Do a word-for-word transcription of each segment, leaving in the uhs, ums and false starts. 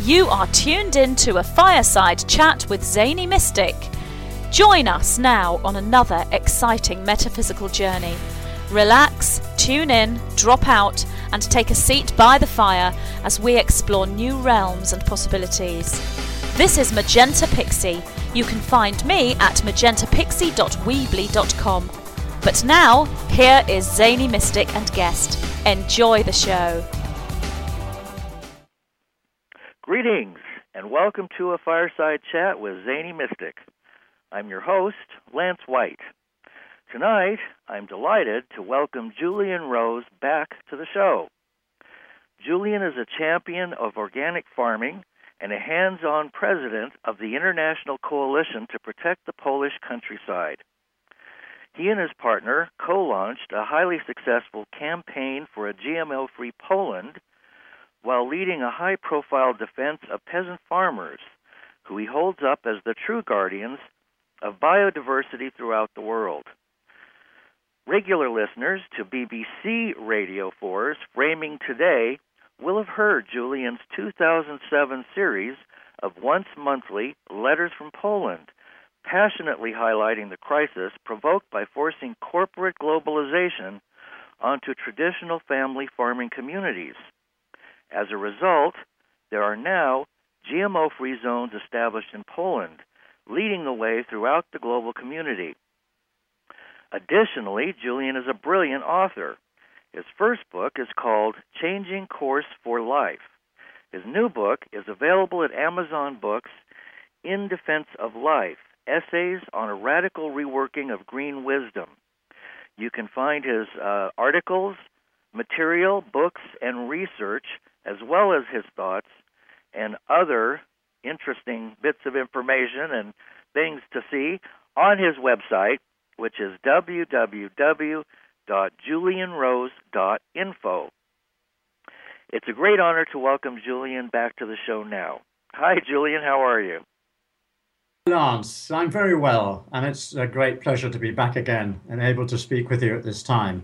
You are tuned in to a fireside chat with Zany Mystic. Join us now on another exciting metaphysical journey. Relax, tune in, drop out, and take a seat by the fire as we explore new realms and possibilities. This is Magenta Pixie. You can find me at magenta pixie dot weebly dot com. But now, here is Zany Mystic and guest. Enjoy the show. Greetings, and welcome to a fireside chat with Zany Mystic. I'm your host, Lance White. Tonight, I'm delighted to welcome Julian Rose back to the show. Julian is a champion of organic farming and a hands-on president of the International Coalition to Protect the Polish Countryside. He and his partner co-launched a highly successful campaign for a G M O-free Poland while leading a high-profile defense of peasant farmers, who he holds up as the true guardians of biodiversity throughout the world. Regular listeners to B B C Radio four's Framing Today will have heard Julian's two thousand seven series of once-monthly Letters from Poland, passionately highlighting the crisis provoked by forcing corporate globalization onto traditional family farming communities. As a result, there are now G M O-free zones established in Poland, leading the way throughout the global community. Additionally, Julian is a brilliant author. His first book is called Changing Course for Life. His new book is available at Amazon Books, In Defense of Life, Essays on a Radical Reworking of Green Wisdom. You can find his uh, articles, material, books, and research, as well as his thoughts and other interesting bits of information and things to see on his website, which is w w w dot julian rose dot info. It's a great honor to welcome Julian back to the show now. Hi, Julian. How are you? Lance, I'm very well, and it's a great pleasure to be back again and able to speak with you at this time.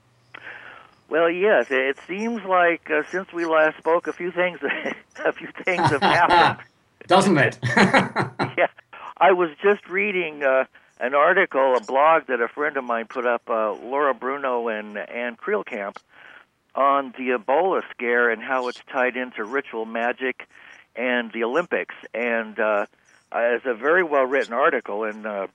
Well, yes, it seems like uh, since we last spoke, a few things, a few things have happened, doesn't it? Yeah, I was just reading uh, an article, a blog that a friend of mine put up, uh, Laura Bruno and Ann Creelkamp, on the Ebola scare and how it's tied into ritual magic and the Olympics, and uh, it's a very well-written article, and uh,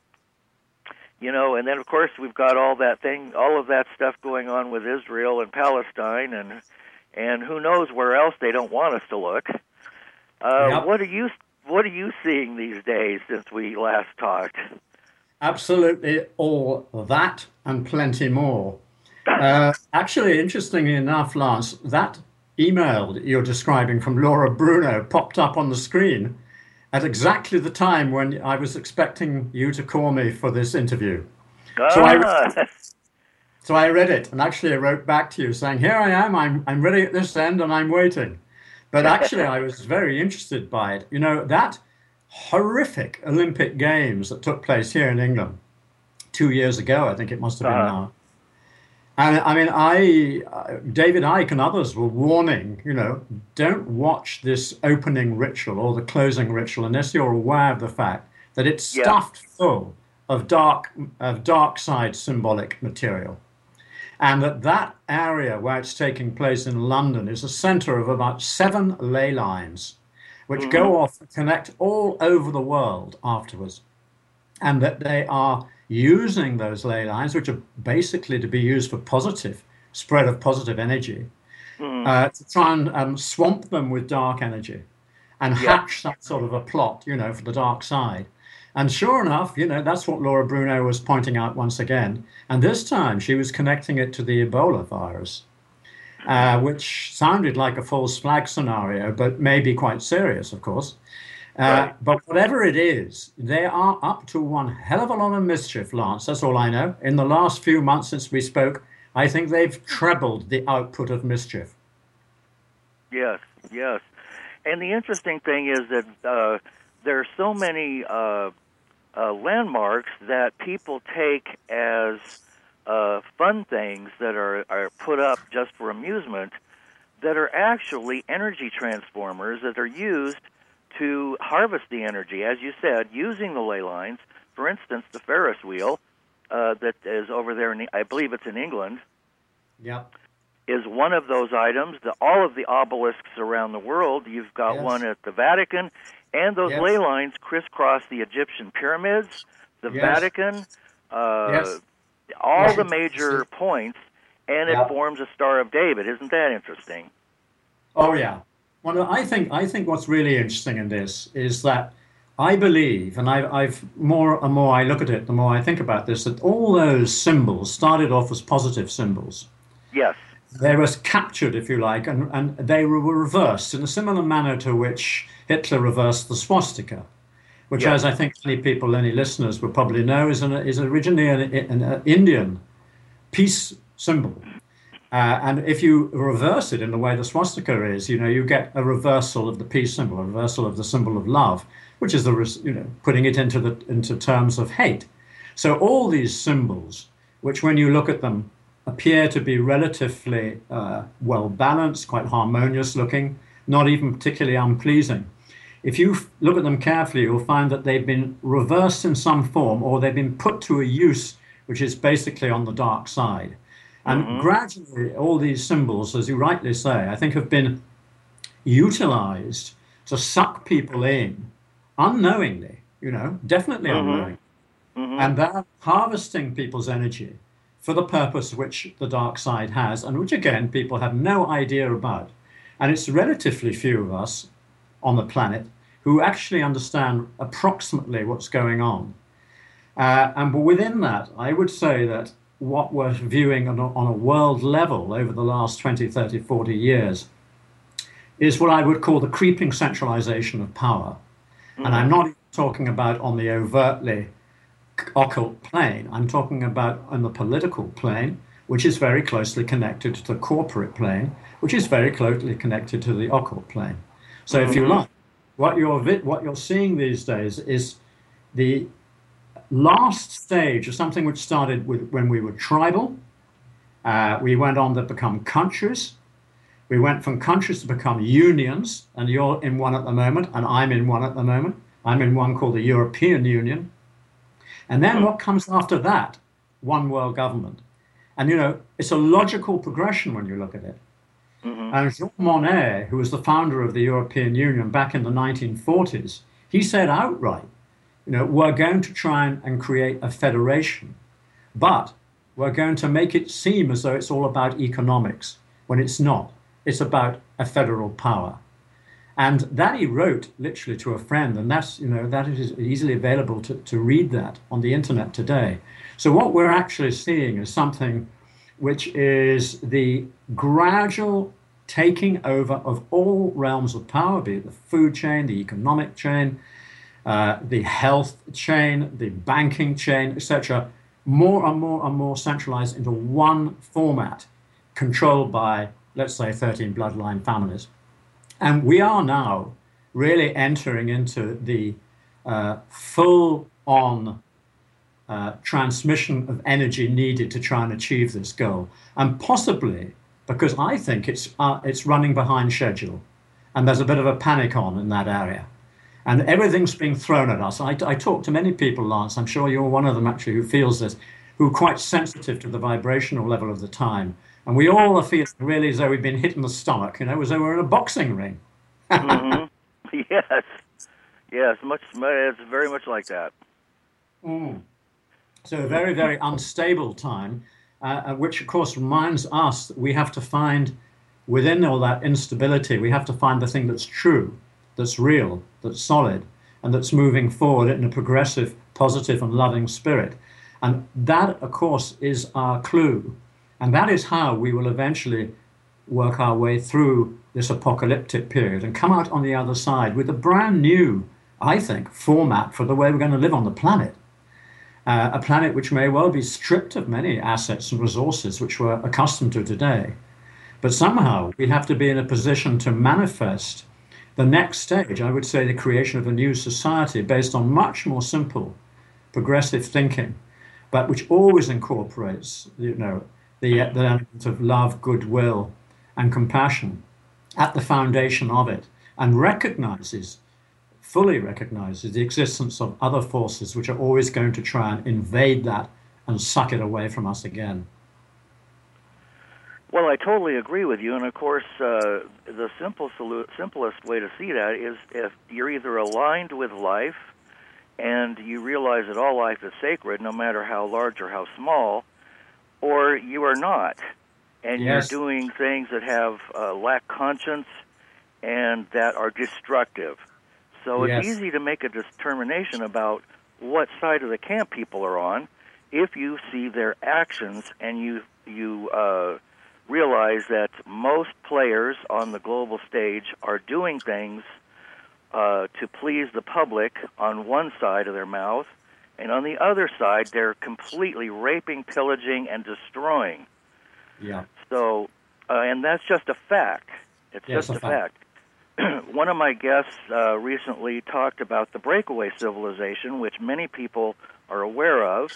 you know, and then of course we've got all that thing, all of that stuff going on with Israel and Palestine, and and who knows where else they don't want us to look. Uh, yep. What are you What are you seeing these days since we last talked? Absolutely all that and plenty more. Uh, actually, interestingly enough, Lance, that email that you're describing from Laura Bruno popped up on the screen at exactly the time when I was expecting you to call me for this interview. Ah. So I, so I read it, and actually I wrote back to you saying, here I am, I'm, I'm ready at this end, and I'm waiting. But actually I was very interested by it. You know, that horrific Olympic Games that took place here in England two years ago, I think it must have been uh-huh. now. And I mean, I, uh, David Icke and others were warning, you know, don't watch this opening ritual or the closing ritual unless you're aware of the fact that it's yeah. stuffed full of dark, of dark side symbolic material. And that that area where it's taking place in London is a center of about seven ley lines, which mm-hmm. go off and connect all over the world afterwards. And that they are using those ley lines, which are basically to be used for positive spread of positive energy, mm. uh, to try and um, swamp them with dark energy and yeah. hatch that sort of a plot, you know, for the dark side. And sure enough, you know, that's what Laura Bruno was pointing out once again. And this time she was connecting it to the Ebola virus, uh, which sounded like a false flag scenario, but may be quite serious, of course. Uh, right. But whatever it is, they are up to one hell of a lot of mischief, Lance. That's all I know. In the last few months since we spoke, I think they've trebled the output of mischief. Yes, yes. And the interesting thing is that uh, there are so many uh, uh, landmarks that people take as uh, fun things that are, are put up just for amusement that are actually energy transformers that are used to harvest the energy, as you said, using the ley lines. For instance, the Ferris wheel uh, that is over there, in, I believe it's in England, yeah. is one of those items. The, all of the obelisks around the world, you've got Yes. one at the Vatican, and those Yes. ley lines crisscross the Egyptian pyramids, the Yes. Vatican, uh, Yes. all Yes. the major points, and Yeah. it forms a Star of David. Isn't that interesting? Oh yeah. Well, I think I think what's really interesting in this is that I believe, and I, I've more and more I look at it, the more I think about this, that all those symbols started off as positive symbols. Yes. They were captured, if you like, and, and they were reversed in a similar manner to which Hitler reversed the swastika, which, Yes. as I think many people, any listeners will probably know, is, an, is originally an, an, an Indian peace symbol. Uh, and if you reverse it in the way the swastika is, you know, you get a reversal of the peace symbol, a reversal of the symbol of love, which is the, you know, putting it into the into terms of hate. So all these symbols, which when you look at them, appear to be relatively uh, well balanced, quite harmonious looking, not even particularly unpleasing. If you f- look at them carefully, you'll find that they've been reversed in some form, or they've been put to a use which is basically on the dark side. And Mhm. gradually, all these symbols, as you rightly say, I think have been utilized to suck people in unknowingly, you know, definitely Mhm. unknowingly. Mhm. And they're harvesting people's energy for the purpose which the dark side has, and which, again, people have no idea about. And it's relatively few of us on the planet who actually understand approximately what's going on. Uh, and within that, I would say that what we're viewing on a, on a world level over the last twenty, thirty, forty years is what I would call the creeping centralization of power. Mhm. And I'm not even talking about on the overtly occult plane. I'm talking about on the political plane, which is very closely connected to the corporate plane, which is very closely connected to the occult plane. So if you Mhm. like, what you're, vi- what you're seeing these days is the last stage of something which started with when we were tribal. Uh, we went on to become countries. We went from countries to become unions, and you're in one at the moment, and I'm in one at the moment. I'm in one called the European Union. And then what comes after that? One world government. And, you know, it's a logical progression when you look at it. Mhm. And Jean Monnet, who was the founder of the European Union back in the nineteen forties, he said outright, you know, we're going to try and, and create a federation, but we're going to make it seem as though it's all about economics, when it's not. It's about a federal power. And that he wrote literally to a friend, and that's, you know, that is easily available to, to read that on the internet today. So what we're actually seeing is something which is the gradual taking over of all realms of power, be it the food chain, the economic chain, uh, the health chain, the banking chain, et cetera, more and more and more centralized into one format, controlled by, let's say, thirteen bloodline families. And we are now really entering into the uh, full-on uh, transmission of energy needed to try and achieve this goal. And possibly, because I think it's uh, it's running behind schedule, and there's a bit of a panic on in that area. And everything's being thrown at us. I, I talk to many people, Lance, I'm sure you're one of them actually, who feels this, who are quite sensitive to the vibrational level of the time. And we all are feeling really as though we've been hit in the stomach, you know, as though we're in a boxing ring. Mhm. Yes. Yes. Much. It's very much like that. Mm. So a very, very unstable time, uh, which of course reminds us that we have to find, within all that instability, we have to find the thing that's true, that's real, that's solid, and that's moving forward in a progressive, positive, and loving spirit. And that, of course, is our clue. And that is how we will eventually work our way through this apocalyptic period and come out on the other side with a brand new, I think, format for the way we're going to live on the planet. Uh, a planet which may well be stripped of many assets and resources which we're accustomed to today. But somehow we have to be in a position to manifest the next stage, I would say the creation of a new society based on much more simple, progressive thinking, but which always incorporates, you know, the, the element of love, goodwill, and compassion, at the foundation of it and recognizes, fully recognizes the existence of other forces which are always going to try and invade that and suck it away from us again. Well, I totally agree with you, and of course, uh, the simple solu- simplest way to see that is if you're either aligned with life and you realize that all life is sacred, no matter how large or how small, or you are not, and Yes. you're doing things that have uh, lack conscience and that are destructive. So it's Yes. easy to make a determination about what side of the camp people are on if you see their actions and you you uh, realize that most players on the global stage are doing things uh, to please the public on one side of their mouth, and on the other side they're completely raping, pillaging, and destroying. Yeah. So, uh, and that's just a fact. It's Yes, just a a fact. One of my guests uh, recently talked about the breakaway civilization, which many people are aware of,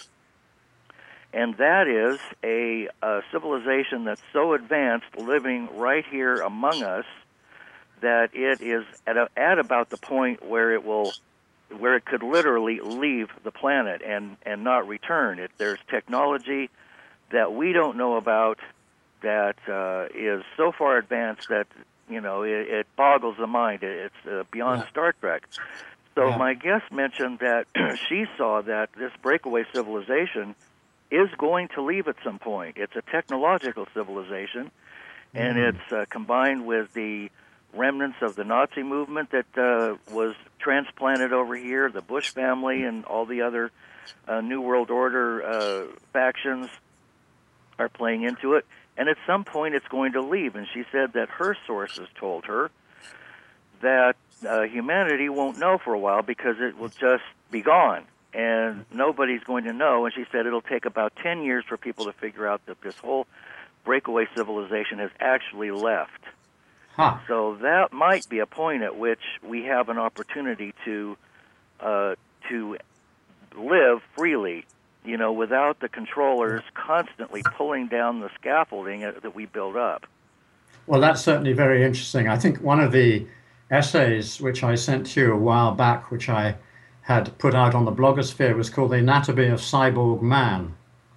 and that is a, a civilization that's so advanced, living right here among us, that it is at, a, at about the point where it will, where it could literally leave the planet and, and not return. It, there's technology that we don't know about that uh, is so far advanced that, you know, it, it boggles the mind. It, it's uh, beyond Yeah. Star Trek. So Yeah. my guest mentioned that she saw that this breakaway civilization is going to leave at some point. It's a technological civilization, and Mm. it's uh, combined with the remnants of the Nazi movement that uh, was transplanted over here, the Bush family, and all the other uh, New World Order uh, factions are playing into it. And at some point, it's going to leave. And she said that her sources told her that uh, humanity won't know for a while because it will just be gone. And nobody's going to know. And she said it'll take about ten years for people to figure out that this whole breakaway civilization has actually left. Huh. So that might be a point at which we have an opportunity to uh, to live freely, you know, without the controllers constantly pulling down the scaffolding that we build up. Well, that's certainly very interesting. I think one of the essays which I sent to you a while back, which I had put out on the blogosphere, was called The Anatomy of Cyborg Man.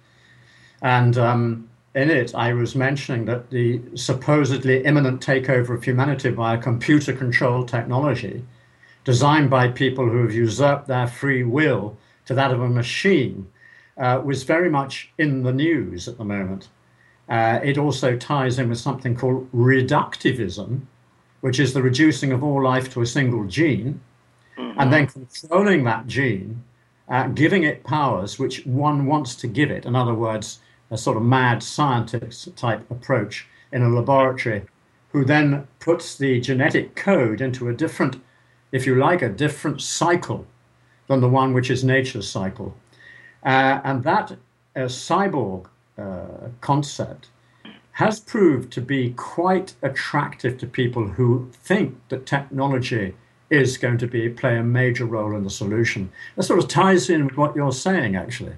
And um, in it, I was mentioning that the supposedly imminent takeover of humanity by a computer-controlled technology designed by people who have usurped their free will to that of a machine uh, was very much in the news at the moment. Uh, it also ties in with something called reductivism, which is the reducing of all life to a single gene, Mm-hmm. and then controlling that gene, uh, giving it powers which one wants to give it. In other words, a sort of mad scientist type approach in a laboratory, who then puts the genetic code into a different, if you like, a different cycle than the one which is nature's cycle. Uh, and that uh, cyborg uh, concept has proved to be quite attractive to people who think that technology is going to be play a major role in the solution. That sort of ties in with what you're saying, actually.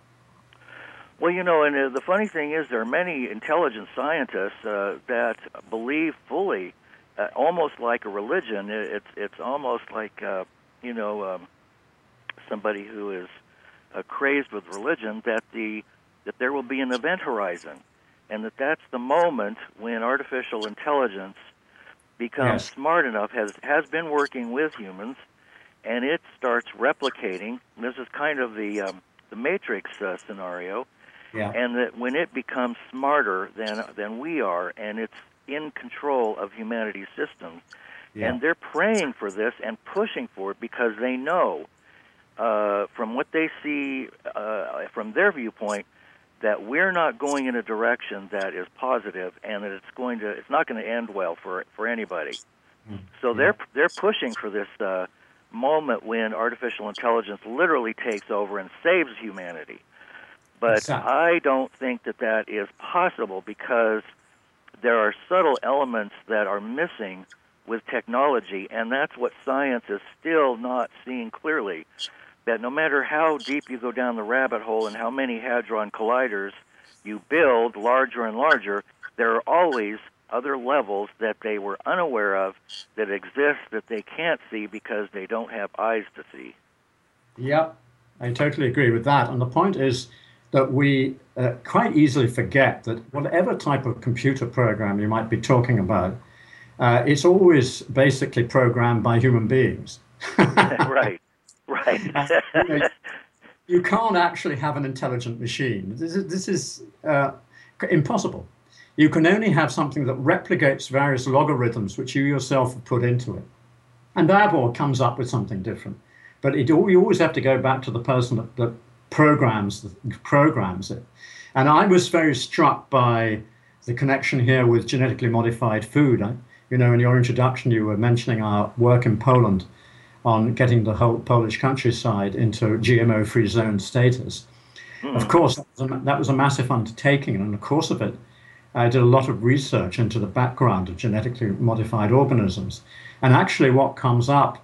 Well, you know, and uh, the funny thing is there are many intelligent scientists uh, that believe fully, uh, almost like a religion. It, it's it's almost like, uh, you know, um, somebody who is uh, crazed with religion, that the that there will be an event horizon, and that that's the moment when artificial intelligence becomes Yes. smart enough, has has been working with humans, and it starts replicating. This is kind of the um, the Matrix uh, scenario, Yeah. and that when it becomes smarter than than we are, and it's in control of humanity's systems, Yeah. and they're praying for this and pushing for it because they know, uh, from what they see uh, from their viewpoint, that we're not going in a direction that is positive, and that it's going to it's not going to end well for for anybody. Mm. So Yeah. they're they're pushing for this uh, moment when artificial intelligence literally takes over and saves humanity. But Exactly. I don't think that that is possible because there are subtle elements that are missing with technology, and that's what science is still not seeing clearly. That no matter how deep you go down the rabbit hole and how many hadron colliders you build, larger and larger, there are always other levels that they were unaware of that exist that they can't see because they don't have eyes to see. Yep, I totally agree with that. And the point is that we uh, quite easily forget that whatever type of computer program you might be talking about, uh, it's always basically programmed by human beings. Right, right. you know, you can't actually have an intelligent machine. This is, this is uh, impossible. You can only have something that replicates various logarithms which you yourself have put into it. And therefore comes up with something different. But it, you always have to go back to the person that, that programs, programs it. And I was very struck by the connection here with genetically modified food. I, you know, in your introduction, you were mentioning our work in Poland on getting the whole Polish countryside into G M O-free zone status. Mm. Of course, that was, a, that was a massive undertaking, and in the course of it, I did a lot of research into the background of genetically modified organisms. And actually what comes up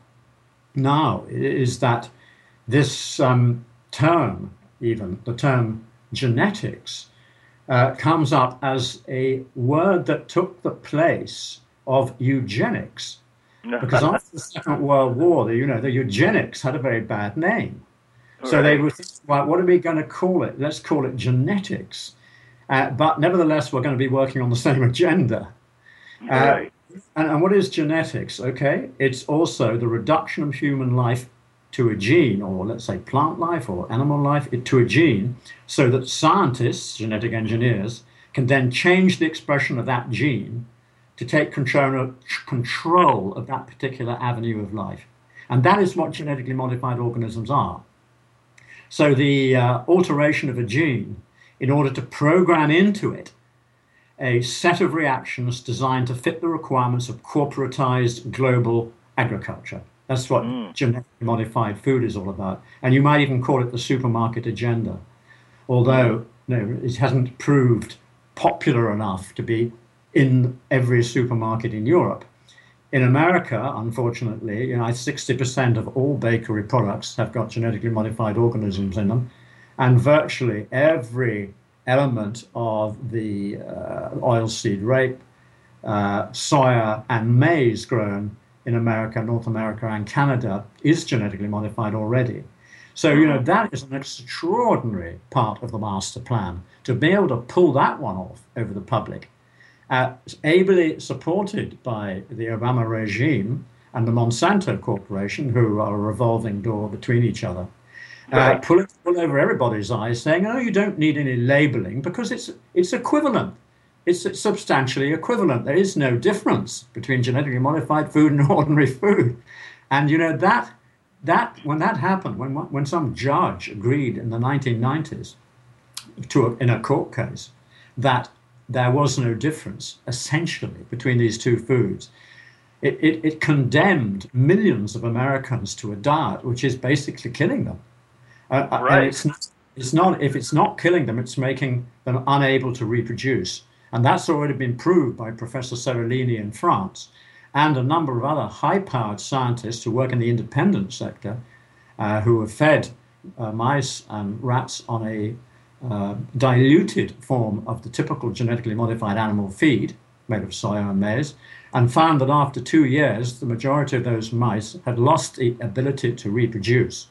now is that this um, term, even the term genetics, uh, comes up as a word that took the place of eugenics. Because after the Second World War, the, you know, the eugenics had a very bad name. So right. They were thinking, well, what are we going to call it? Let's call it genetics. Uh, but nevertheless, we're going to be working on the same agenda. Uh, right. and, and what is genetics? Okay, it's also the reduction of human life to a gene, or let's say plant life or animal life, to a gene, so that scientists, genetic engineers, can then change the expression of that gene to take control of, control of that particular avenue of life. And that is what genetically modified organisms are. So the uh, alteration of a gene in order to program into it a set of reactions designed to fit the requirements of corporatized global agriculture. That's what mm. genetically modified food is all about. And you might even call it the supermarket agenda, although you know, it hasn't proved popular enough to be in every supermarket in Europe. In America, unfortunately, you know, sixty percent of all bakery products have got genetically modified organisms in them. And virtually every element of the uh, oilseed rape, uh, soya, and maize grown in America, North America, and Canada is genetically modified already. So, you know, that is an extraordinary part of the master plan. To be able to pull that one off over the public, uh, ably supported by the Obama regime and the Monsanto Corporation, who are a revolving door between each other. Uh, pull it pull over everybody's eyes, saying, "Oh, you don't need any labeling because it's it's equivalent. It's, it's substantially equivalent. There is no difference between genetically modified food and ordinary food." And you know that that when that happened, when when some judge agreed in the nineteen nineties to a, in a court case that there was no difference essentially between these two foods, it, it, it condemned millions of Americans to a diet which is basically killing them. Uh, right. And it's not, it's not, if it's not killing them, it's making them unable to reproduce. And that's already been proved by Professor Seralini in France and a number of other high-powered scientists who work in the independent sector, uh, who have fed uh, mice and rats on a uh, diluted form of the typical genetically modified animal feed made of soya and maize, and found that after two years, the majority of those mice had lost the ability to reproduce.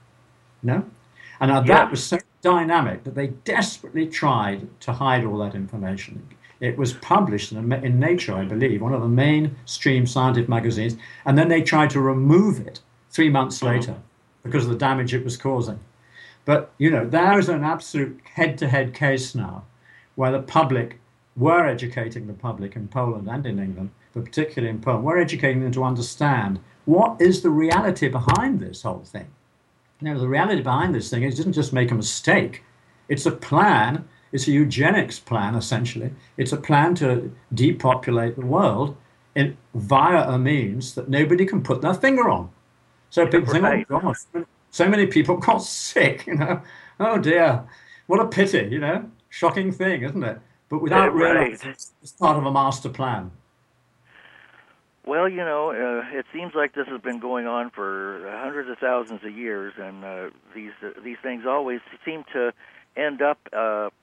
No? And now that was so dynamic that they desperately tried to hide all that information. It was published in, in Nature, I believe, one of the mainstream scientific magazines, and then they tried to remove it three months later because of the damage it was causing. But, you know, there is an absolute head-to-head case now where the public were educating the public in Poland and in England, but particularly in Poland, we're educating them to understand what is the reality behind this whole thing. You know, the reality behind this thing is it doesn't just make a mistake. It's a plan. It's a eugenics plan, essentially. It's a plan to depopulate the world in, via a means that nobody can put their finger on. So people right. think, oh, gosh, so many people got sick, you know. Oh, dear. What a pity, you know. Shocking thing, isn't it? But without right. realizing it's part of a master plan. Well, you know, uh, it seems like this has been going on for hundreds of thousands of years, and uh, these uh, these things always seem to end up uh,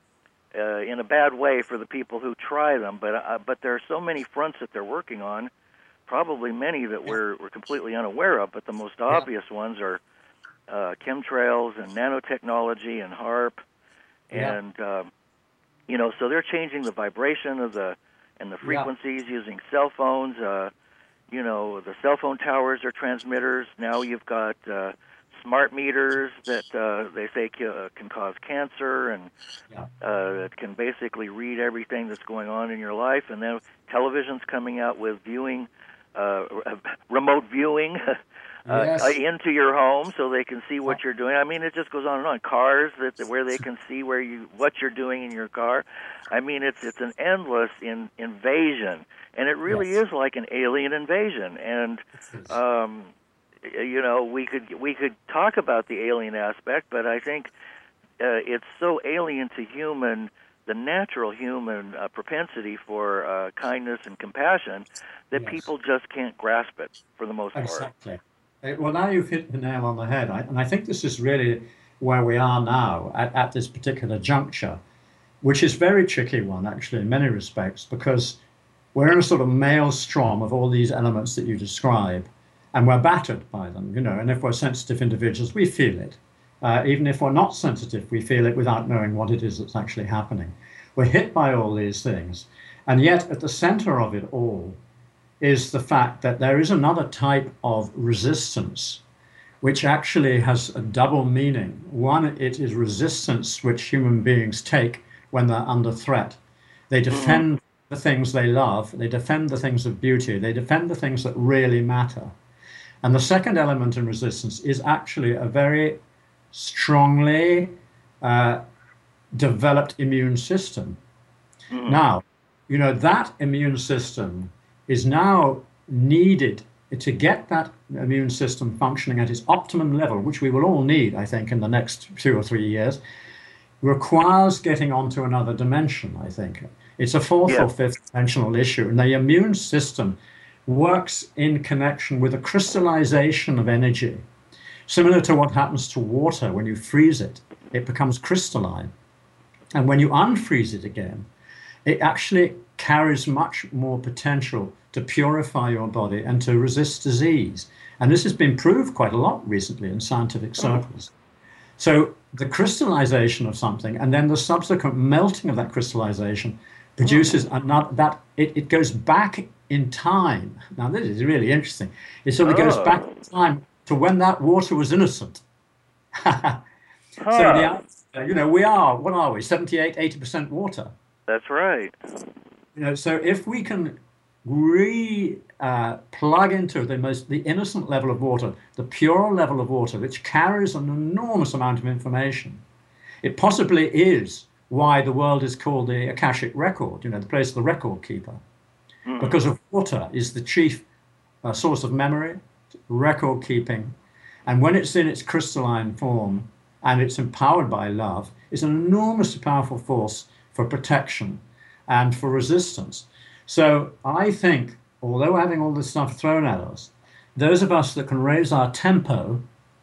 uh, in a bad way for the people who try them. But uh, but there are so many fronts that they're working on, probably many that we're, we're completely unaware of, but the most obvious yeah. ones are uh, chemtrails and nanotechnology and HAARP. Yeah. And, uh, you know, so they're changing the vibration of the and the frequencies yeah. using cell phones. Uh, you know, the cell phone towers are transmitters. Now you've got uh, smart meters that uh, they say uh, can cause cancer and yeah. uh, that can basically read everything that's going on in your life. And then television's coming out with viewing, uh, remote viewing uh, yes. uh, into your home so they can see what you're doing. I mean, it just goes on and on. Cars that where they can see where you what you're doing in your car. I mean, it's it's an endless in, invasion, and it really yes. is like an alien invasion. And um, you know, we could we could talk about the alien aspect, but I think uh, it's so alien to human, the natural human uh, propensity for uh, kindness and compassion, that yes. people just can't grasp it for the most part. Exactly. Well, now you've hit the nail on the head, I, and I think this is really where we are now at, at this particular juncture, which is a very tricky one, actually, in many respects, because we're in a sort of maelstrom of all these elements that you describe, and we're battered by them, you know, and if we're sensitive individuals, we feel it. Uh, even if we're not sensitive, we feel it without knowing what it is that's actually happening. We're hit by all these things, and yet at the center of it all is the fact that there is another type of resistance which actually has a double meaning. One, it is resistance which human beings take when they're under threat. They defend mm-hmm. the things they love, they defend the things of beauty, they defend the things that really matter. And the second element in resistance is actually a very strongly uh, developed immune system. Mm-hmm. Now, you know, that immune system is now needed to get that immune system functioning at its optimum level, which we will all need, I think, in the next two or three years, requires getting onto another dimension, I think. It's a fourth yeah. or fifth dimensional issue, and the immune system works in connection with a crystallization of energy, similar to what happens to water when you freeze it. It becomes crystalline. And when you unfreeze it again, it actually carries much more potential to purify your body and to resist disease. And this has been proved quite a lot recently in scientific circles. So the crystallization of something and then the subsequent melting of that crystallization produces another, that it, it goes back in time. Now, this is really interesting. It sort of goes back in time to when that water was innocent. huh. So, the, you know, we are, what are we, seventy-eight, eighty percent water. That's right. You know, so if we can re uh, plug into the most the innocent level of water, the pure level of water, which carries an enormous amount of information, it possibly is why the world is called the Akashic Record. You know, the place of the record keeper, mm. because of water is the chief uh, source of memory, record keeping, and when it's in its crystalline form and it's empowered by love, it's an enormously powerful force for protection and for resistance. So I think, although having all this stuff thrown at us, those of us that can raise our tempo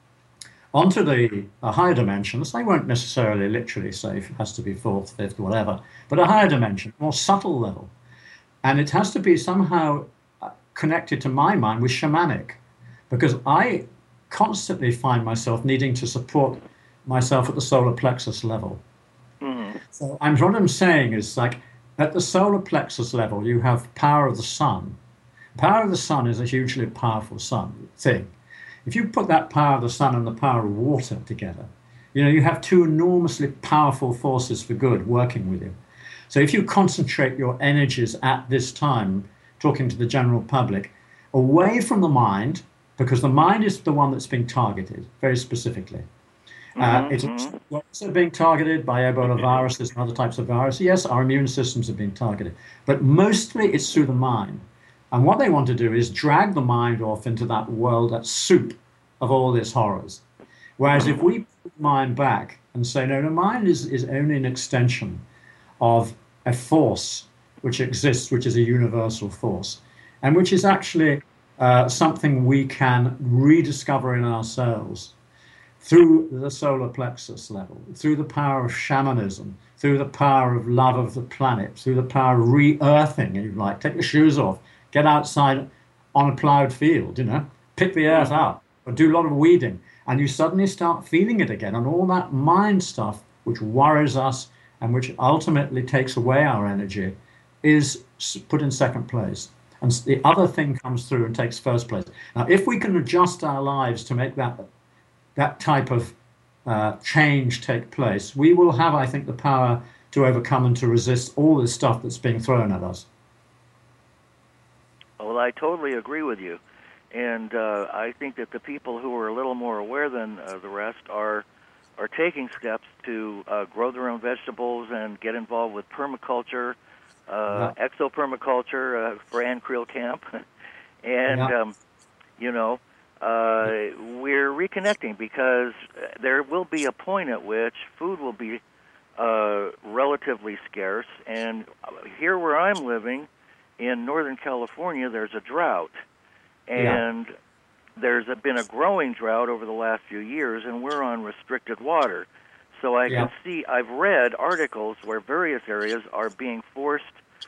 onto the uh, higher dimensions, they won't necessarily literally say it has to be fourth, fifth, whatever, but a higher dimension, more subtle level. And it has to be somehow connected to my mind with shamanic, because I constantly find myself needing to support myself at the solar plexus level. Mm-hmm. So I'm, what I'm saying is, like, at the solar plexus level, you have power of the sun. Power of the sun is a hugely powerful sun thing. If you put that power of the sun and the power of water together, you know, you have two enormously powerful forces for good working with you. So if you concentrate your energies at this time, talking to the general public, away from the mind, because the mind is the one that's being targeted very specifically. Uh, it's also being targeted by Ebola viruses and other types of viruses. Yes, our immune systems have been targeted, but mostly it's through the mind. And what they want to do is drag the mind off into that world, that soup of all these horrors. Whereas if we put the mind back and say, no, the mind is, is only an extension of a force which exists, which is a universal force, and which is actually uh, something we can rediscover in ourselves through the solar plexus level, through the power of shamanism, through the power of love of the planet, through the power of re-earthing, if you like. Take your shoes off, get outside on a ploughed field, you know, pick the earth up, or do a lot of weeding, and you suddenly start feeling it again. And all that mind stuff, which worries us and which ultimately takes away our energy, is put in second place. And the other thing comes through and takes first place. Now, if we can adjust our lives to make that that type of uh, change take place, we will have, I think, the power to overcome and to resist all this stuff that's being thrown at us. Well, I totally agree with you. And uh, I think that the people who are a little more aware than uh, the rest are are taking steps to uh, grow their own vegetables and get involved with permaculture, uh, yeah. exopermaculture uh, for Ann Creel Camp. and, yeah. um, you know, uh, we're reconnecting because there will be a point at which food will be uh, relatively scarce. And here where I'm living, in Northern California, there's a drought. And yeah. there's a, been a growing drought over the last few years, and we're on restricted water. So I yeah. can see, I've read articles where various areas are being forced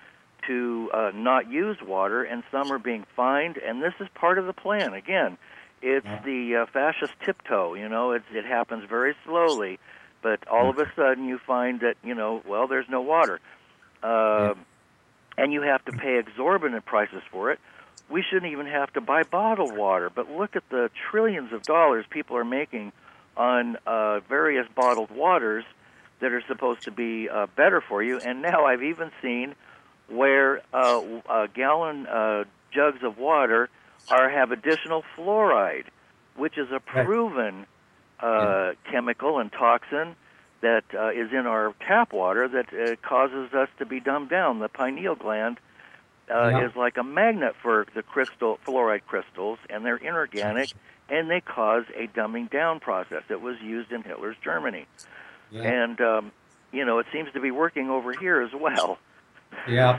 to uh, not use water, and some are being fined, and this is part of the plan. Again, it's yeah. the uh, fascist tiptoe, you know, it, it happens very slowly, but all of a sudden you find that, you know, well, there's no water. Uh, yeah. And you have to pay exorbitant prices for it. We shouldn't even have to buy bottled water, but look at the trillions of dollars people are making on uh, various bottled waters that are supposed to be uh, better for you. And now I've even seen where uh, uh, gallon uh, jugs of water are have additional fluoride, which is a proven uh, chemical and toxin that uh, is in our tap water that uh, causes us to be dumbed down. The pineal gland Uh, yeah. is like a magnet for the crystal fluoride crystals, and they're inorganic, and they cause a dumbing down process. It was used in Hitler's Germany, yeah. and um, you know it seems to be working over here as well. Yeah.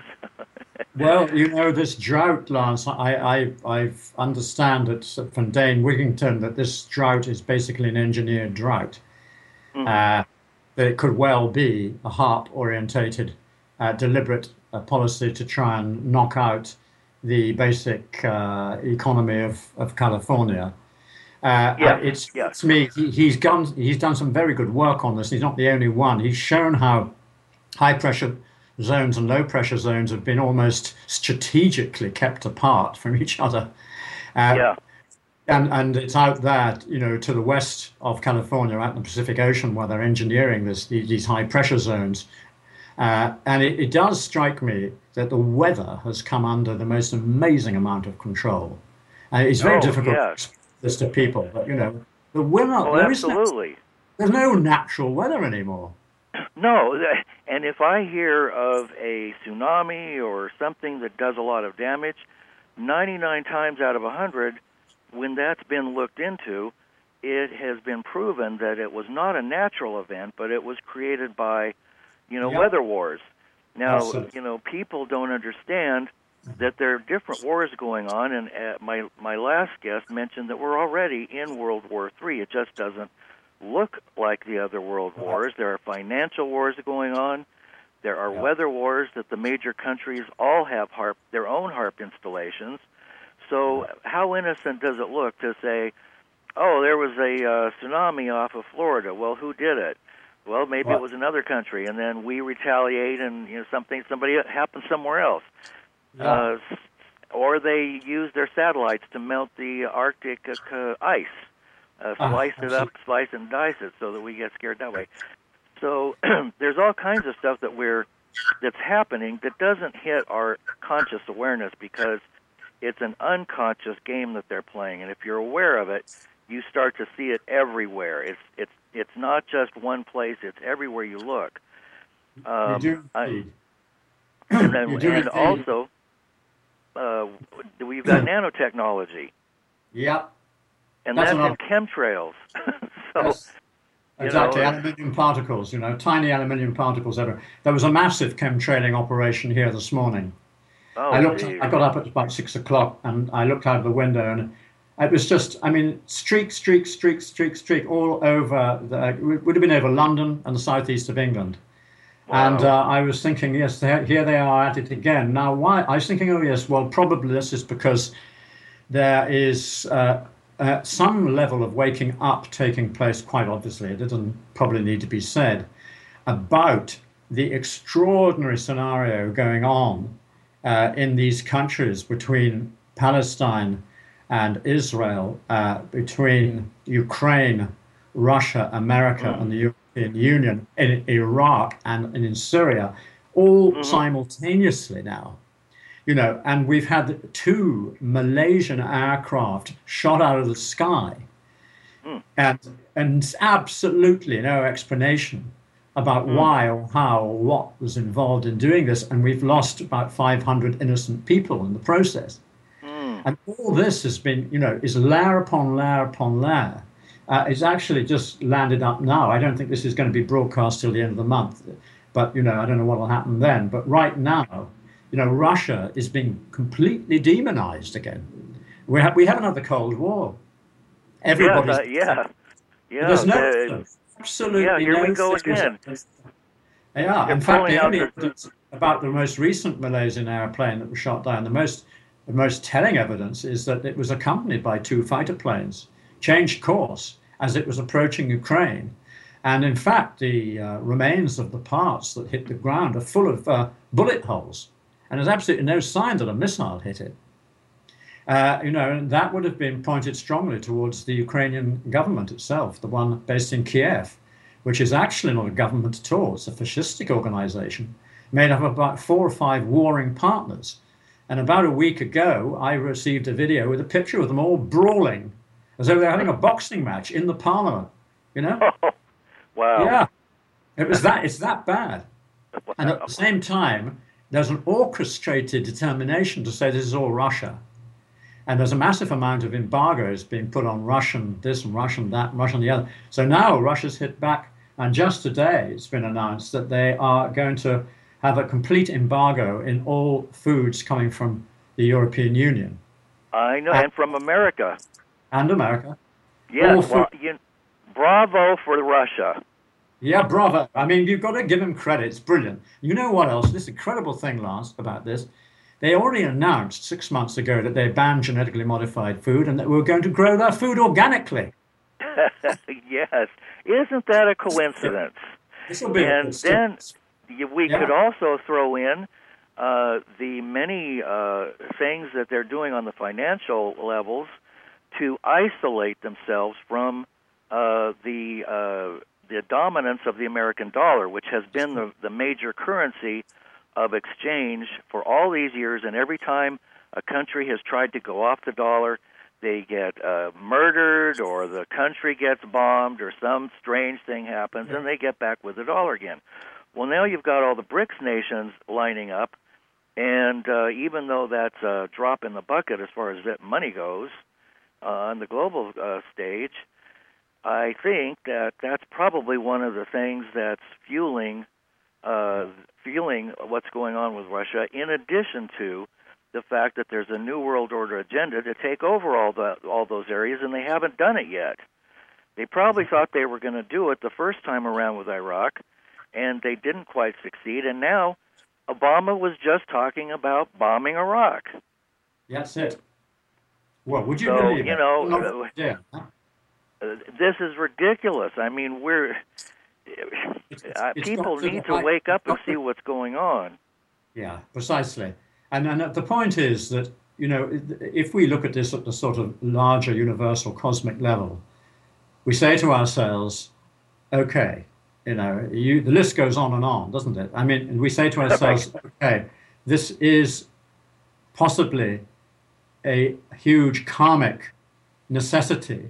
Well, you know, this drought, Lance, I I I understand it from Dane Wigington that this drought is basically an engineered drought. Mm-hmm. Uh, that it could well be a HAARP-orientated, uh, deliberate a policy to try and knock out the basic uh, economy of, of California. Uh, yeah, it's, yeah. it's me. He, he's done he's done some very good work on this. He's not the only one. He's shown how high pressure zones and low pressure zones have been almost strategically kept apart from each other. Uh, yeah. And and it's out there, you know, to the west of California, out in the Pacific Ocean, where they're engineering this these high pressure zones. Uh, and it, it does strike me that the weather has come under the most amazing amount of control. Uh, it's very oh, difficult yes. to explain this to people, but you know, the weather. Oh, there absolutely. Is no, there's no natural weather anymore. No, and if I hear of a tsunami or something that does a lot of damage, ninety-nine times out of one hundred, when that's been looked into, it has been proven that it was not a natural event, but it was created by You know, yep. weather wars. Now, Absolutely. you know, people don't understand that there are different wars going on, and uh, my my last guest mentioned that we're already in World War Three. It just doesn't look like the other world wars. There are financial wars going on. There are yep. weather wars that the major countries all have HAARP, their own HAARP installations. So yep. how innocent does it look to say, oh, there was a uh, tsunami off of Florida? Well, who did it? Well, maybe what? It was another country, and then we retaliate, and you know something somebody happens somewhere else, yeah. uh, or they use their satellites to melt the Arctic uh, ice, uh, slice uh, it up, slice and dice it, so that we get scared that way. So there's all kinds of stuff that we're that's happening that doesn't hit our conscious awareness because it's an unconscious game that they're playing, and if you're aware of it, you start to see it everywhere. It's it's It's not just one place; it's everywhere you look. Um, you do, I, and then, you do and also, uh, we've got nanotechnology. Yep. And that's, that's in chemtrails. so, yes. Exactly, know, aluminium particles. You know, tiny aluminium particles. Everywhere. There was a massive chemtrailing operation here this morning. Oh, I looked. geez. I got up at about six o'clock, and I looked out the window, and it was just, I mean, streak, streak, streak, streak, streak, all over, the, it would have been over London and the southeast of England. And Wow. uh, I was thinking, yes, they, here they are at it again. Now, why? I was thinking, oh, yes, well, probably this is because there is uh, uh, some level of waking up taking place, quite obviously. It doesn't probably need to be said about the extraordinary scenario going on uh, in these countries between Palestine and Israel, uh, between Ukraine, Russia, America, Mm. and the European Union, in Iraq and, and in Syria, all Hmm. simultaneously now. You know, and we've had two Malaysian aircraft shot out of the sky, Mm. and and absolutely no explanation about Mm. why or how or what was involved in doing this, and we've lost about five hundred innocent people in the process. Mm. And all this has been, you know, is layer upon layer upon layer. Uh, it's actually just landed up now. I don't think this is going to be broadcast till the end of the month, but you know, I don't know what will happen then. But right now, you know, Russia is being completely demonized again. We have we haven't had the Cold War. Yes, Everybody's uh, yeah, yeah, there's no the, evidence, yeah. absolutely Here we no go serious again. evidence. Yeah, They're in fact, pulling the out only the. evidence about the most recent Malaysian airplane that was shot down, the most the most telling evidence is that it was accompanied by two fighter planes, changed course as it was approaching Ukraine. And in fact, the uh, remains of the parts that hit the ground are full of uh, bullet holes. And there's absolutely no sign that a missile hit it. Uh, you know, and that would have been pointed strongly towards the Ukrainian government itself, the one based in Kiev, which is actually not a government at all. It's a fascistic organization made up of about four or five warring partners. And about a week ago, I received a video with a picture of them all brawling as though they're having a boxing match in the parliament, you know? Oh, wow. Yeah, it was that, it's that bad. Wow. And at the same time, there's an orchestrated determination to say this is all Russia. And there's a massive amount of embargoes being put on Russian this and Russian that, and Russian the other. So now Russia's hit back. And just today, it's been announced that they are going to have a complete embargo in all foods coming from the European Union. I know, and from America. And America. Yes, well, you, bravo for Russia. Yeah, bravo. I mean, you've got to give them credit. It's brilliant. You know what else? This incredible thing, Lance, about this. They already announced six months ago that they banned genetically modified food and that we were going to grow their food organically. Yes. Isn't that a coincidence? This'll be And then we Yeah. could also throw in uh, the many uh, things that they're doing on the financial levels to isolate themselves from uh, the uh, the dominance of the American dollar, which has been the, the major currency of exchange for all these years. And every time a country has tried to go off the dollar, they get uh, murdered, or the country gets bombed, or some strange thing happens, and they get back with the dollar again. Well, now you've got all the BRICS nations lining up, and uh, even though that's a drop in the bucket as far as that money goes uh, on the global uh, stage, I think that that's probably one of the things that's fueling uh, fueling what's going on with Russia, in addition to the fact that there's a New World Order agenda to take over all the all those areas, and they haven't done it yet. They probably thought they were going to do it the first time around with Iraq, and they didn't quite succeed. And now Obama was just talking about bombing Iraq. That's it. Well, would you So, believe you it? know, No, uh, yeah. Uh, this is ridiculous. I mean, we're It's, uh, it's people got to need the to height- wake up and got see to- what's going on. Yeah, precisely. And, and the point is that, you know, if we look at this at the sort of larger universal cosmic level, we say to ourselves, okay, you know, you, the list goes on and on, doesn't it? I mean, we say to ourselves, okay, this is possibly a huge karmic necessity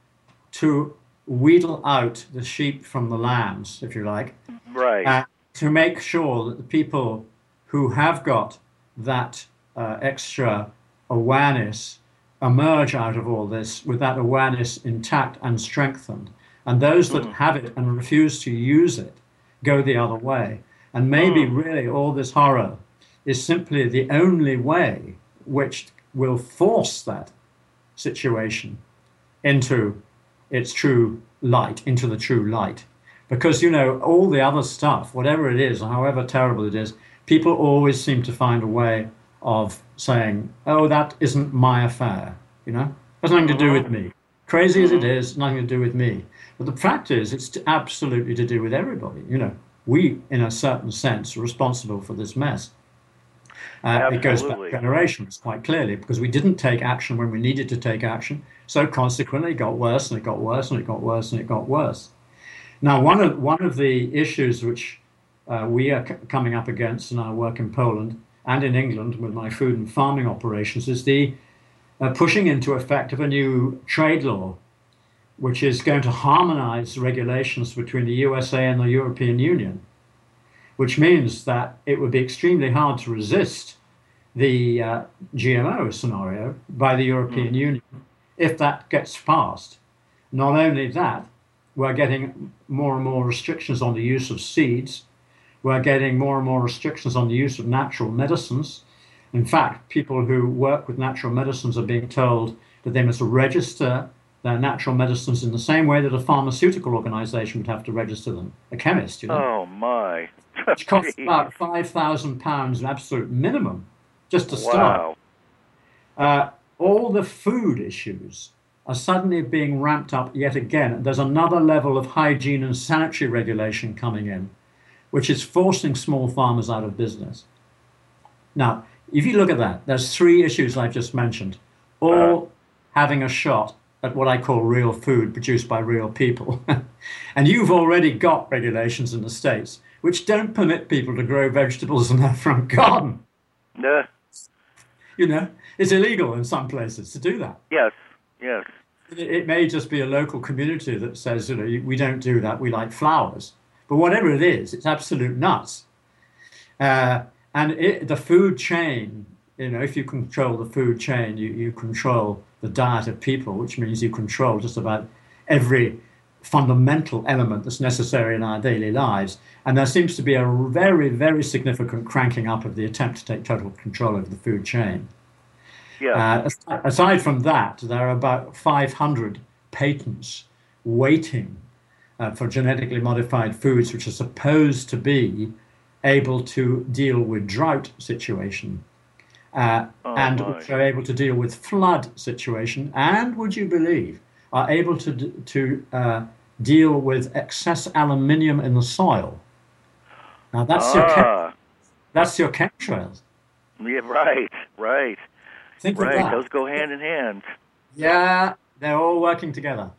to wheedle out the sheep from the lambs, if you like, Right. uh, to make sure that the people who have got that uh, extra awareness emerge out of all this with that awareness intact and strengthened. And those that Mhm. have it and refuse to use it go the other way. And maybe Mm. really all this horror is simply the only way which will force that situation into its true light, into the true light. Because, you know, all the other stuff, whatever it is, however terrible it is, people always seem to find a way of saying, oh, that isn't my affair, you know? Has nothing to do with me. Crazy as it is, nothing to do with me. But the fact is, it's absolutely to do with everybody. You know, we, in a certain sense, are responsible for this mess. Uh, it goes back generations, quite clearly, because we didn't take action when we needed to take action. So consequently, it got worse, and it got worse, and it got worse, and it got worse. Now, one of one of the issues which uh, we are c- coming up against in our work in Poland and in England with my food and farming operations is the uh, pushing into effect of a new trade law, which is going to harmonize regulations between the U S A and the European Union, which means that it would be extremely hard to resist the uh, G M O scenario by the European mm. Union if that gets passed. Not only that, we're getting more and more restrictions on the use of seeds. We're getting more and more restrictions on the use of natural medicines. In fact, people who work with natural medicines are being told that they must register their natural medicines in the same way that a pharmaceutical organization would have to register them, a chemist, you know. Oh, my. Which costs about five thousand pounds, an absolute minimum, just to start. Wow. Uh, all the food issues are suddenly being ramped up yet again. There's another level of hygiene and sanitary regulation coming in, which is forcing small farmers out of business. Now, if you look at that, there's three issues I've just mentioned, all uh, having a shot at what I call real food produced by real people. And you've already got regulations in the States which don't permit people to grow vegetables in their front garden. Yeah. You know, it's illegal in some places to do that. Yes, yes. It, it may just be a local community that says, you know, we don't do that, we like flowers. But whatever it is, it's absolute nuts. Uh, and it, the food chain, you know, if you control the food chain, you, you control the diet of people, which means you control just about every fundamental element that's necessary in our daily lives. And there seems to be a very, very significant cranking up of the attempt to take total control over the food chain. Yeah. Uh, aside from that, there are about five hundred patents waiting uh, for genetically modified foods, which are supposed to be able to deal with drought situation. Uh, oh, and my. which are able to deal with flood situation, and would you believe, are able to to uh, deal with excess aluminium in the soil. Now that's ah. your chem- that's your chemtrails. Yeah, right, right, Think right. of that. Those go hand in hand. Yeah, they're all working together.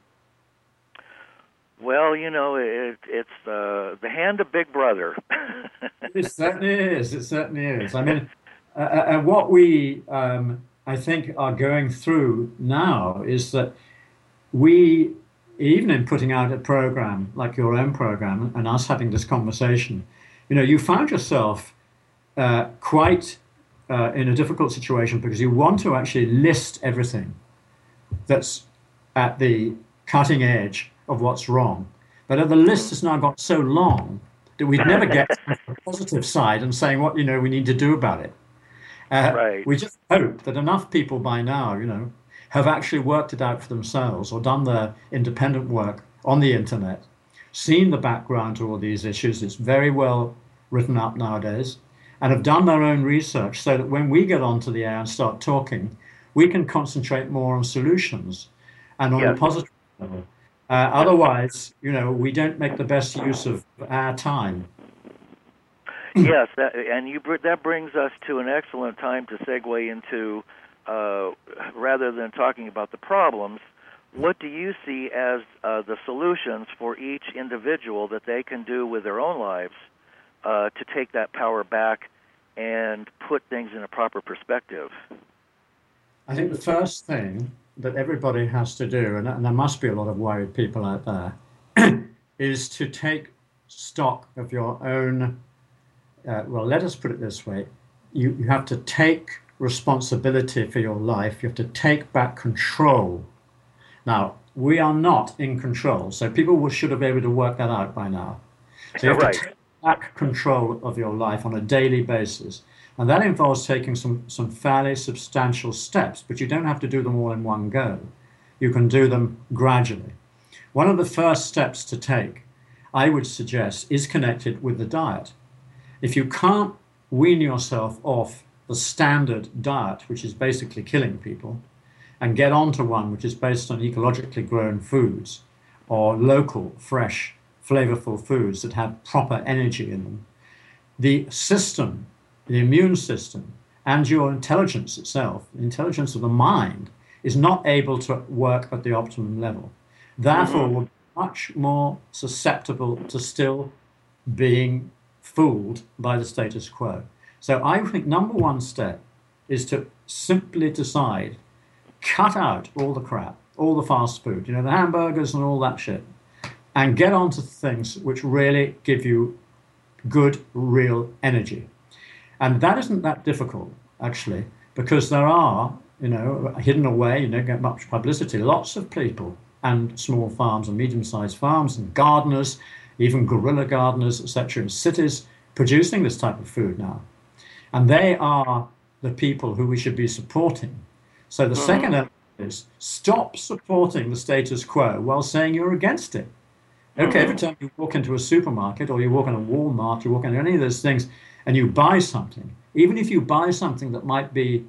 Well, you know, it, it's uh, the hand of Big Brother. It certainly is. It certainly is. I mean. Uh, uh, what we, um, I think, are going through now is that we, even in putting out a program like your own program and us having this conversation, you know, you found yourself uh, quite uh, in a difficult situation because you want to actually list everything that's at the cutting edge of what's wrong. But the list has now got so long that we'd never get to the positive side and saying what, you know, we need to do about it. Uh, right. We just hope that enough people by now, you know, have actually worked it out for themselves or done their independent work on the internet, seen the background to all these issues. It's very well written up nowadays, and have done their own research so that when we get onto the air and start talking, we can concentrate more on solutions and on yes. the positive level. Uh, otherwise, you know, we don't make the best use of our time. Yes, that, and you that brings us to an excellent time to segue into, uh, rather than talking about the problems, what do you see as uh, the solutions for each individual that they can do with their own lives uh, to take that power back and put things in a proper perspective? I think the first thing that everybody has to do, and, and there must be a lot of worried people out there, is to take stock of your own. Uh, well, let us put it this way. You, you have to take responsibility for your life. You have to take back control. Now, we are not in control, so people should have been able to work that out by now. So you have right. to take back control of your life on a daily basis. And that involves taking some, some fairly substantial steps, but you don't have to do them all in one go. You can do them gradually. One of the first steps to take, I would suggest, is connected with the diet. If you can't wean yourself off the standard diet, which is basically killing people, and get onto one which is based on ecologically grown foods or local, fresh, flavorful foods that have proper energy in them, the system, the immune system, and your intelligence itself, the intelligence of the mind, is not able to work at the optimum level. Therefore, mm-hmm. we're much more susceptible to still being fooled by the status quo. So I think number one step is to simply decide, cut out all the crap, all the fast food, you know, the hamburgers and all that shit, and get on to things which really give you good, real energy. And that isn't that difficult, actually, because there are, you know, hidden away, you don't get much publicity, lots of people and small farms and medium-sized farms and gardeners, even guerrilla gardeners, et cetera, in cities producing this type of food now. And they are the people who we should be supporting. So the mm-hmm. second element is stop supporting the status quo while saying you're against it. Okay, mm-hmm. every time you walk into a supermarket or you walk in a Walmart, you walk into any of those things and you buy something, even if you buy something that might be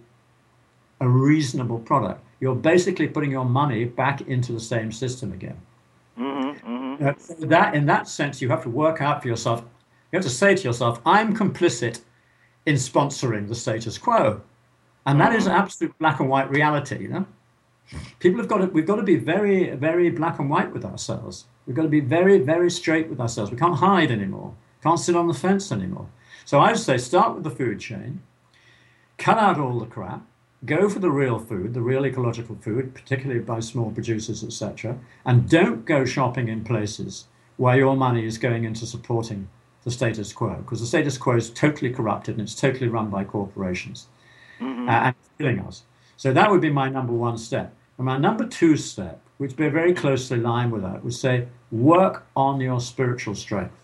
a reasonable product, you're basically putting your money back into the same system again. Mm-hmm. Mm-hmm. Uh, so that, in that sense, you have to work out for yourself, you have to say to yourself, I'm complicit in sponsoring the status quo. And that is absolute black and white reality, you know? People have got to, we've got to be very, very black and white with ourselves. We've got to be very, very straight with ourselves. We can't hide anymore. Can't sit on the fence anymore. So I would say start with the food chain, cut out all the crap, go for the real food, the real ecological food, particularly by small producers, et cetera, and don't go shopping in places where your money is going into supporting the status quo, because the status quo is totally corrupted and it's totally run by corporations. Mm-hmm. uh, and it's killing us. So that would be my number one step. And my number two step, which would be very closely aligned with that, would say work on your spiritual strength.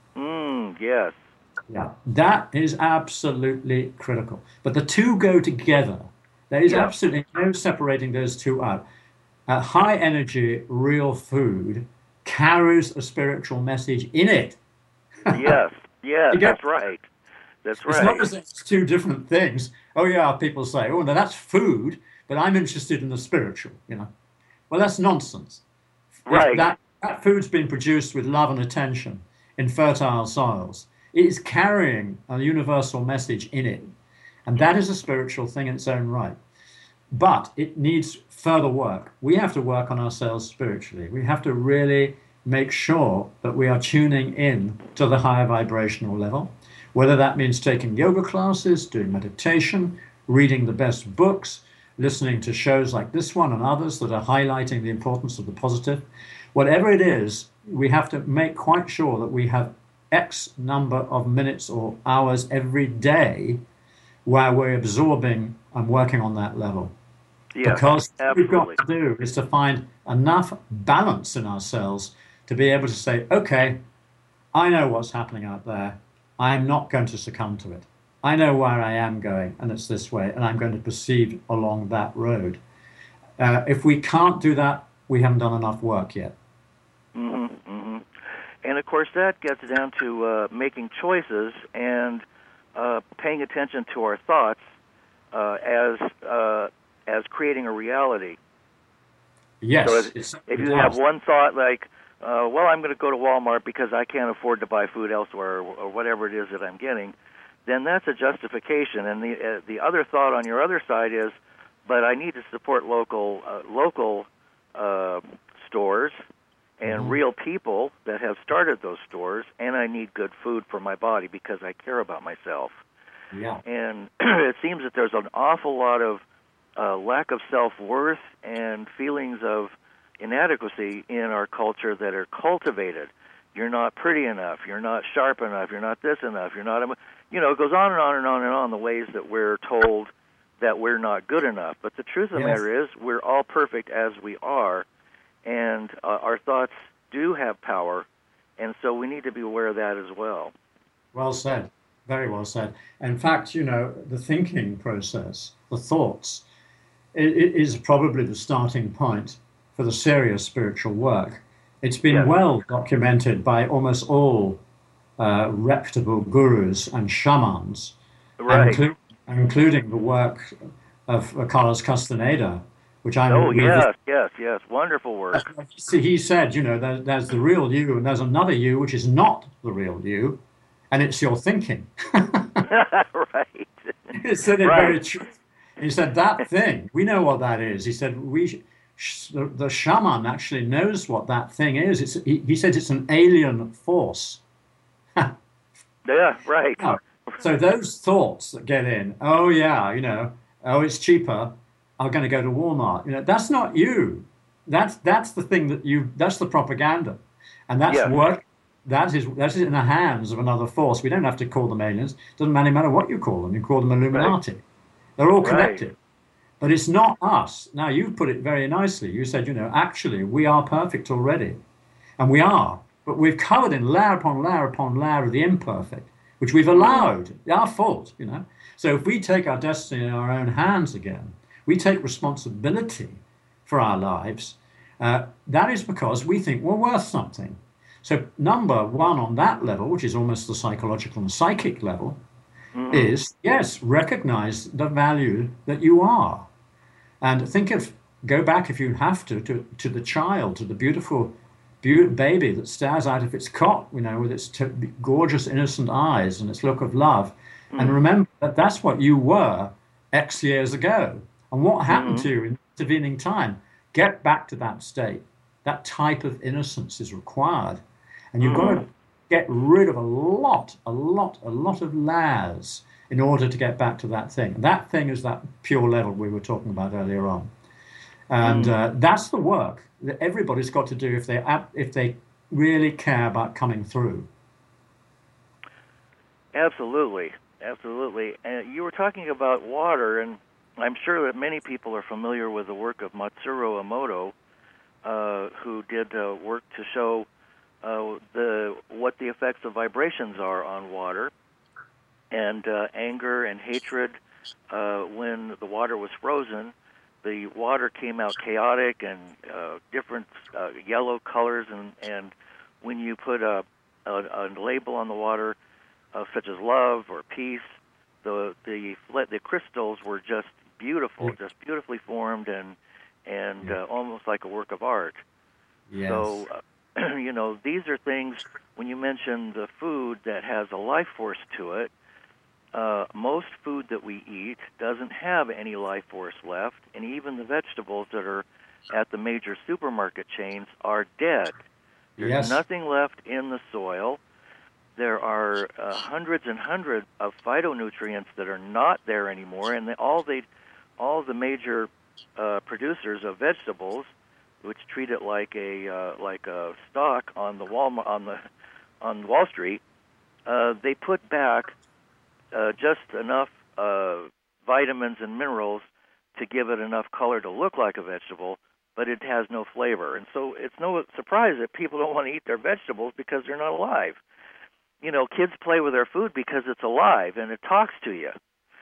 Mm, yes. Yeah, that is absolutely critical. But the two go together. There is yeah. absolutely no separating those two out. Uh, high energy, real food carries a spiritual message in it. Yes, yes, that's right. That's right. It's not as if it's two different things. Oh, yeah, people say, oh, no, that's food, but I'm interested in the spiritual, you know. Well, that's nonsense. Right. If that, that food's been produced with love and attention in fertile soils. It is carrying a universal message in it. And that is a spiritual thing in its own right. But it needs further work. We have to work on ourselves spiritually. We have to really make sure that we are tuning in to the higher vibrational level, whether that means taking yoga classes, doing meditation, reading the best books, listening to shows like this one and others that are highlighting the importance of the positive. Whatever it is, we have to make quite sure that we have X number of minutes or hours every day where we're absorbing and working on that level. Yes, because what absolutely. we've got to do is to find enough balance in ourselves to be able to say, okay, I know what's happening out there. I am not going to succumb to it. I know where I am going, and it's this way, and I'm going to proceed along that road. Uh, if we can't do that, we haven't done enough work yet. Mm-hmm, mm-hmm. And, of course, that gets down to uh, making choices and uh, paying attention to our thoughts uh, as uh, as creating a reality. Yes. So as, if you have one thought like, uh, well, I'm going to go to Walmart because I can't afford to buy food elsewhere, or, or whatever it is that I'm getting, then that's a justification. And the uh, the other thought on your other side is, but I need to support local uh, local uh, stores and mm-hmm. real people that have started those stores, and I need good food for my body because I care about myself. Yeah. And it seems that there's an awful lot of uh, lack of self-worth and feelings of inadequacy in our culture that are cultivated. You're not pretty enough. You're not sharp enough. You're not this enough. You're not, you know, it goes on and on and on and on the ways that we're told that we're not good enough. But the truth of the Yes. matter is we're all perfect as we are, and uh, our thoughts do have power, and so we need to be aware of that as well. Well said. Very well said. In fact, you know, the thinking process, the thoughts, it, it is probably the starting point for the serious spiritual work. It's been Yes. well documented by almost all uh, reputable gurus and shamans, and Right. inclu- including the work of uh, Carlos Castaneda, which I Oh, we yes, yes, yes. Wonderful work. see, he said, you know, there, there's the real you, and there's another you which is not the real you, and it's your thinking. Right. He said it Right. very true. He said that thing, we know what that is. He said we, sh- the, the shaman actually knows what that thing is. It's, he, he said it's an alien force. Yeah, right. No. So those thoughts that get in, oh yeah, you know, oh it's cheaper, I'm going to go to Walmart. You know, that's not you. That's that's the thing that you. That's the propaganda, and that's Yes. work. That is that is in the hands of another force. We don't have to call them aliens. Doesn't really matter what you call them. You call them Illuminati. They're all Right. connected. But it's not us. Now you've put it very nicely. You said, you know, actually we are perfect already, and we are. But we've covered in layer upon layer upon layer of the imperfect, which we've allowed. Our fault, you know. So if we take our destiny in our own hands again, we take responsibility for our lives. Uh, that is because we think we're worth something. So number one on that level, which is almost the psychological and psychic level, Mhm. is yes, recognize the value that you are, and think of go back if you have to to, to the child, to the beautiful beau- baby that stares out of its cot, you know, with its t- gorgeous innocent eyes and its look of love, and remember that that's what you were X years ago, and what happened Mhm. to you in intervening time. Get back to that state. That type of innocence is required, and you've got to Mhm. get rid of a lot, a lot, a lot of layers in order to get back to that thing. That thing is that pure level we were talking about earlier on, and Mm. uh, that's the work that everybody's got to do if they ab- if they really care about coming through. Absolutely, absolutely. And you were talking about water, and I'm sure that many people are familiar with the work of Matsuro Emoto, uh, who did uh, work to show uh, the what the effects of vibrations are on water, and uh, anger and hatred. Uh, when the water was frozen, the water came out chaotic and uh, different uh, yellow colors, and, and when you put a, a, a label on the water, uh, such as love or peace, the the the crystals were just beautiful, Yeah. just beautifully formed, and and Yeah. uh, almost like a work of art. Yes. So, uh, you know, these are things. When you mention the food that has a life force to it, uh, most food that we eat doesn't have any life force left, and even the vegetables that are at the major supermarket chains are dead. There's Yes. nothing left in the soil. There are uh, hundreds and hundreds of phytonutrients that are not there anymore, and they, all they, all the major uh, producers of vegetables, which treat it like a uh, like a stock on the wall on the on Wall Street, uh, they put back uh, just enough uh, vitamins and minerals to give it enough color to look like a vegetable, but it has no flavor. And so it's no surprise that people don't want to eat their vegetables because they're not alive. You know, kids play with their food because it's alive and it talks to you.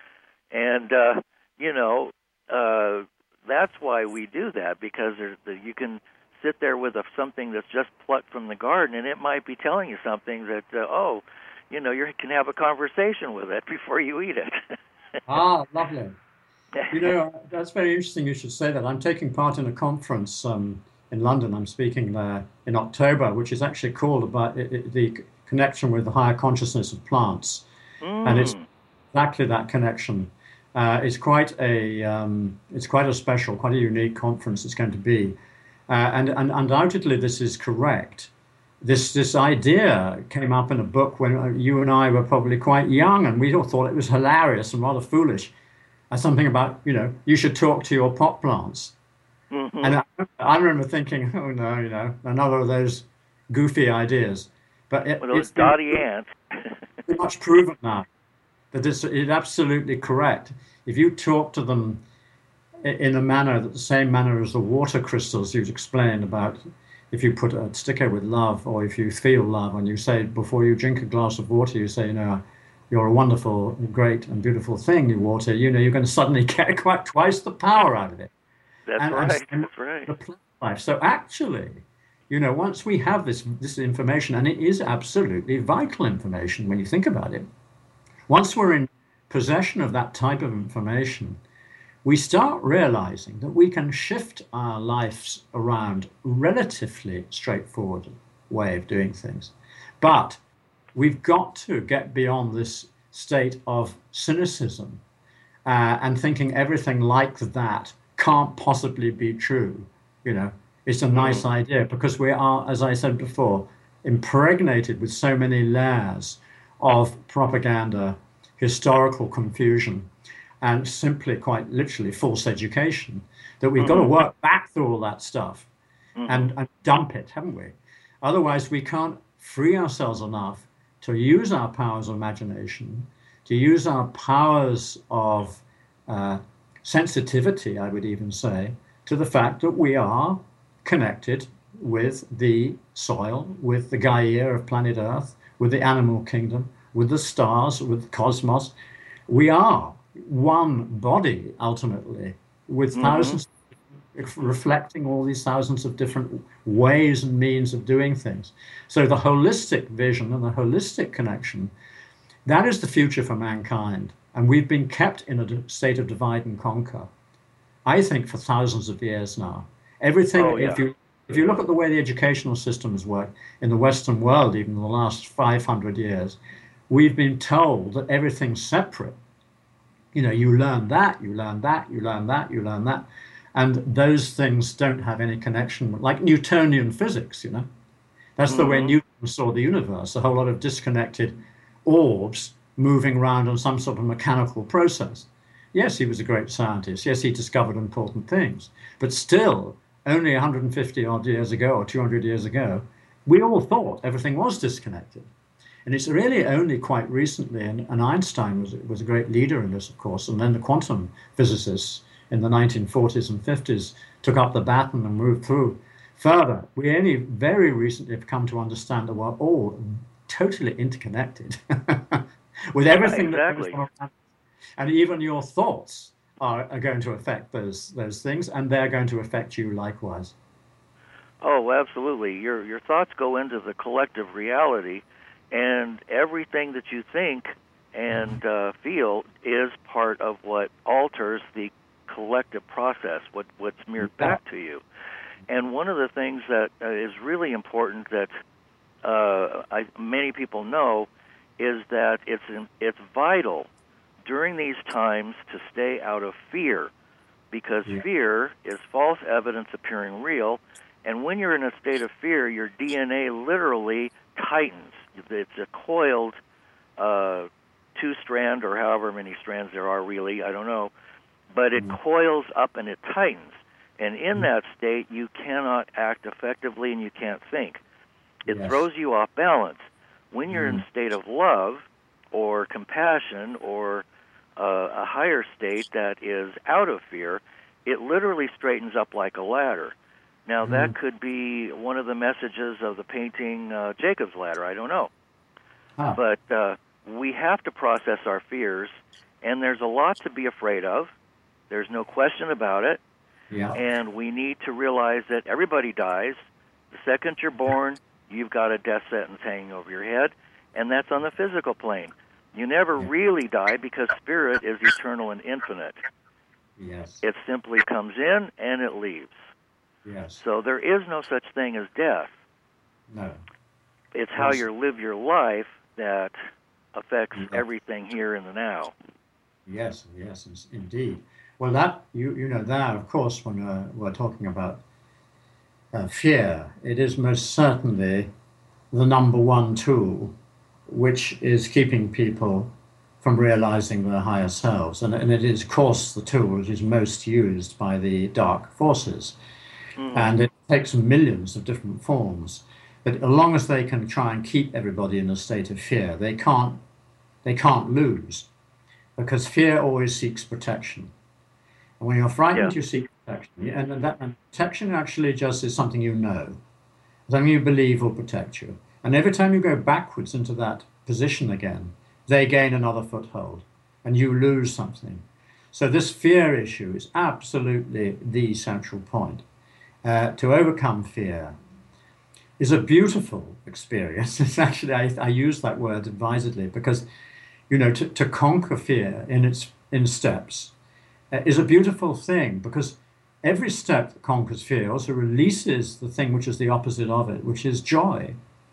And, uh, you know, uh, that's why we do that, because there's the, you can sit there with a, something that's just plucked from the garden, and it might be telling you something that, uh, oh, you know, you can have a conversation with it before you eat it. Ah, lovely. You know, that's very interesting you should say that. I'm taking part in a conference um, in London. I'm speaking there in October, which is actually called about it, it, the connection with the higher consciousness of plants. Mm. And it's exactly that connection. Uh, it's quite a um, it's quite a special, quite a unique conference it's going to be. Uh, and, and undoubtedly this is correct. This this idea came up in a book when you and I were probably quite young, and we all thought it was hilarious and rather foolish. Uh, something about, you know, you should talk to your pot plants. Mm-hmm. And I, I remember thinking, oh no, you know, another of those goofy ideas. But it, Well, those it's been dotty ants. pretty much proven now that it's, it's absolutely correct. If you talk to them i- in a manner, that the same manner as the water crystals you've explained about, if you put a sticker with love, or if you feel love, and you say before you drink a glass of water, you say, you know, you're a wonderful, great, and beautiful thing, you water, you know, you're going to suddenly get quite twice the power out of it. That's And, right. and That's right. the plant life. So actually, You know, once we have this, this information, and it is absolutely vital information when you think about it, once we're in possession of that type of information, we start realizing that we can shift our lives around relatively straightforward way of doing things. But we've got to get beyond this state of cynicism uh, and thinking everything like that can't possibly be true. You know, it's a nice idea because we are, as I said before, impregnated with so many layers of propaganda, historical confusion, and simply, quite literally, false education, that we've mm-hmm. got to work back through all that stuff mm-hmm. and, and dump it, haven't we? Otherwise, we can't free ourselves enough to use our powers of imagination, to use our powers of uh, sensitivity, I would even say, to the fact that we are connected with the soil, with the Gaia of planet Earth, with the animal kingdom, with the stars, with the cosmos. We are one body, ultimately, with mm-hmm. thousands, reflecting all these thousands of different ways and means of doing things. So the holistic vision and the holistic connection, that is the future for mankind. And we've been kept in a state of divide and conquer, I think, for thousands of years now. Everything, oh, yeah. if you if you look at the way the educational system has worked in the Western world, even in the last five hundred years, we've been told that everything's separate. You know, you learn that, you learn that, you learn that, you learn that. And those things don't have any connection, like Newtonian physics, you know. That's mm-hmm. the way Newton saw the universe, a whole lot of disconnected orbs moving around on some sort of mechanical process. Yes, he was a great scientist. Yes, he discovered important things. But still, only one hundred fifty odd years ago or two hundred years ago, we all thought everything was disconnected. And it's really only quite recently, and, and Einstein was, was a great leader in this, of course, and then the quantum physicists in the nineteen forties and fifties took up the baton and moved through further. We only very recently have come to understand that we're all totally interconnected with everything yeah, exactly. that goes on. And even your thoughts are, are going to affect those those things, and they're going to affect you likewise. Oh, absolutely. Your your thoughts go into the collective reality, and everything that you think and uh, feel is part of what alters the collective process, what what's mirrored back to you. And one of the things that uh, is really important that uh, I, many people know is that it's it's vital during these times to stay out of fear, because yeah. fear is false evidence appearing real, and when you're in a state of fear, your D N A literally tightens. It's a coiled uh, two-strand, or however many strands there are really, I don't know, but it mm. coils up and it tightens. And in mm. that state, you cannot act effectively and you can't think. It yes. throws you off balance. When you're mm. in a state of love or compassion or uh, a higher state that is out of fear, it literally straightens up like a ladder. Now, mm. that could be one of the messages of the painting uh, Jacob's Ladder. I don't know. Huh. But uh, we have to process our fears, and there's a lot to be afraid of. There's no question about it. Yeah. And we need to realize that everybody dies. The second you're born, you've got a death sentence hanging over your head, and that's on the physical plane. You never really die because spirit is eternal and infinite. Yes. It simply comes in and it leaves. Yes. So there is no such thing as death. No. It's how you live your life that affects yeah. everything here in the now. Yes, yes, indeed. Well, that, you you know, that, of course, when uh, we're talking about uh, fear, it is most certainly the number one tool which is keeping people from realizing their higher selves. And, and it is, of course, the tool which is most used by the dark forces. Mm-hmm. And it takes millions of different forms. But as long as they can try and keep everybody in a state of fear, they can't they can't lose, because fear always seeks protection. And when you're frightened, yeah. you seek protection. And that and protection actually just is something you know, something you believe will protect you. And every time you go backwards into that position again, they gain another foothold, and you lose something. So this fear issue is absolutely the central point. Uh, to overcome fear, is a beautiful experience. It's actually, I, I use that word advisedly because, you know, to, to conquer fear in its in steps uh, is a beautiful thing, because every step that conquers fear also releases the thing which is the opposite of it, which is joy.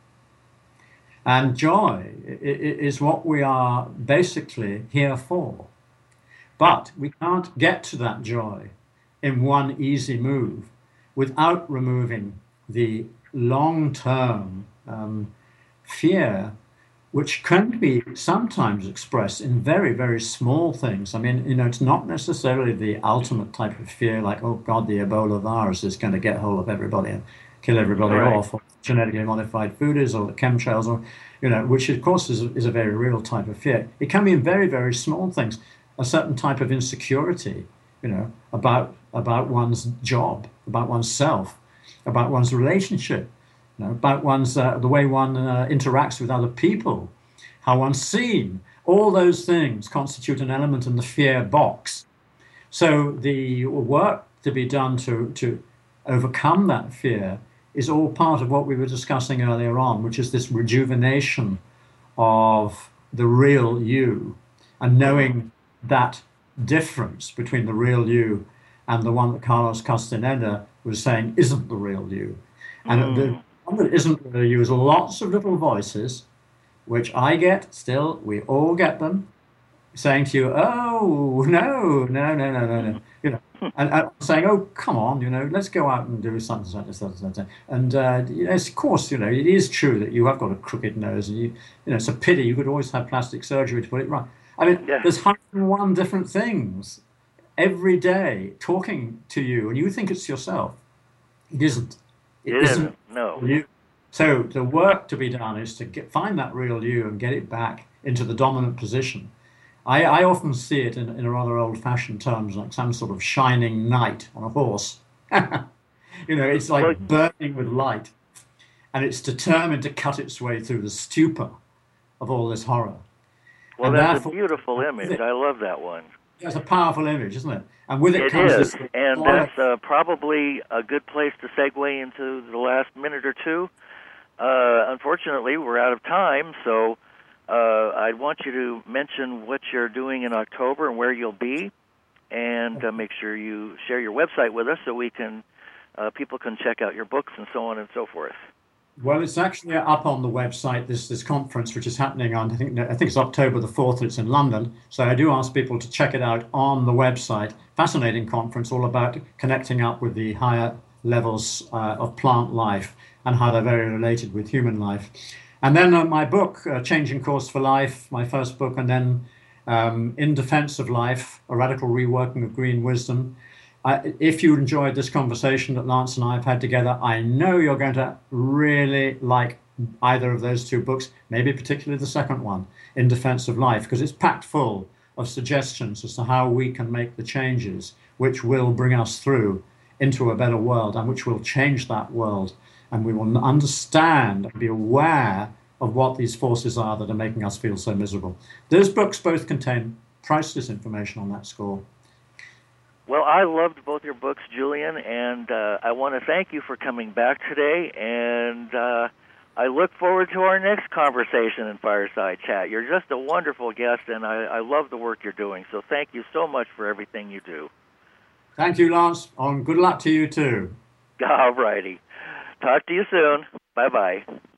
And joy is what we are basically here for. But we can't get to that joy in one easy move without removing the long-term um, fear, which can be sometimes expressed in very, very small things. I mean, you know, it's not necessarily the ultimate type of fear like, oh God, the Ebola virus is going to get hold of everybody and kill everybody Right. off, or genetically modified food is, or the chemtrails, or, you know, which of course is, is a very real type of fear. It can be in very, very small things, a certain type of insecurity, you know, about about one's job, about oneself, about one's relationship, you know, about one's uh, the way one uh, interacts with other people, how one's seen. All those things constitute an element in the fear box. So the work to be done to to overcome that fear is all part of what we were discussing earlier on, which is this rejuvenation of the real you, and knowing that difference between the real you and the one that Carlos Castaneda was saying isn't the real you. And the Mm. one that isn't the real you is lots of little voices, which I get still, we all get them, saying to you, "Oh no, no, no, no, no, no," you know, and, and saying, "Oh, come on, you know, let's go out and do something, something, something, something." And uh, yes, of course, you know, it is true that you have got a crooked nose, and you, you know, it's a pity. You could always have plastic surgery to put it right. I mean, Yeah. there's one hundred and one different things every day talking to you, and you think it's yourself. It isn't. It It isn't isn't. No. you. So the work to be done is to get, find that real you and get it back into the dominant position. I, I often see it in, in a rather old-fashioned terms, like some sort of shining knight on a horse. You know, it's Well, like burning with light, and it's determined to cut its way through the stupor of all this horror. well, And that's a therefore, beautiful with image. it, I love that one. it's a powerful image, isn't it? And with it It comes is, this and quiet. that's uh, probably a good place to segue into the last minute or two. Uh, unfortunately, we're out of time, so uh, I want you to mention what you're doing in October and where you'll be, and uh, make sure you share your website with us so we can uh, people can check out your books and so on and so forth. Well, it's actually up on the website. This this conference, which is happening on, I think I think it's October the fourth. It's in London. So I do ask people to check it out on the website. Fascinating conference, all about connecting up with the higher levels uh, of plant life and how they're very related with human life. And then uh, my book, uh, Changing Course for Life, my first book, and then um, In Defense of Life, A Radical Reworking of Green Wisdom. Uh, if you enjoyed this conversation that Lance and I have had together, I know you're going to really like either of those two books, maybe particularly the second one, In Defense of Life, because it's packed full of suggestions as to how we can make the changes which will bring us through into a better world, and which will change that world. And we will understand and be aware of what these forces are that are making us feel so miserable. Those books both contain priceless information on that score. Well, I loved both your books, Julian, and uh, I want to thank you for coming back today, and uh, I look forward to our next conversation in Fireside Chat. You're just a wonderful guest, and I, I love the work you're doing, so thank you so much for everything you do. Thank you, Lance, and good luck to you too. All righty. Talk to you soon. Bye-bye.